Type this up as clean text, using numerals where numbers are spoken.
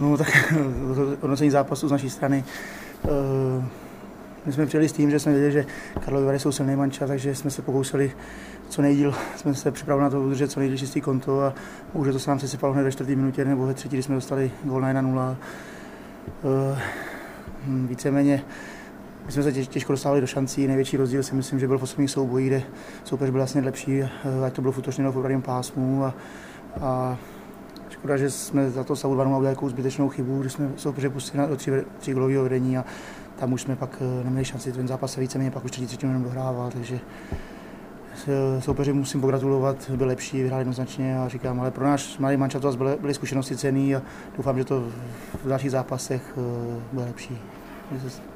No tak hodnocení zápasu z naší strany. My jsme přijeli s tím, že jsme věděli, že Karlovy Vary jsou silný manča, takže jsme se pokoušeli co nejdíl, jsme se připravili na to udržet co nejdíl čistý konto a už to se nám sesypalo hned ve 4. minutě nebo ve 3., kdy jsme dostali gól na 1-0. Víceméně my jsme se těžko dostávali do šancí, největší rozdíl si myslím, že byl v osobních soubojích, kde soupeř byl vlastně lepší, ať to bylo v útočném nebo v obraném pásmu a škoda, že jsme za to stavu 2-0 udělali takovou zbytečnou chybu, kdy jsme soupeře pustili do 3 gólového vedení a tam už jsme pak neměli šanci, ten zápas se víceméně pak už třetí jenom dohrával, takže soupeři musím pogratulovat, byl lepší, vyhráli jednoznačně a říkám, ale pro náš mladý mančat byly zkušenosti cenný a doufám, že to v dalších zápasech bude lepší.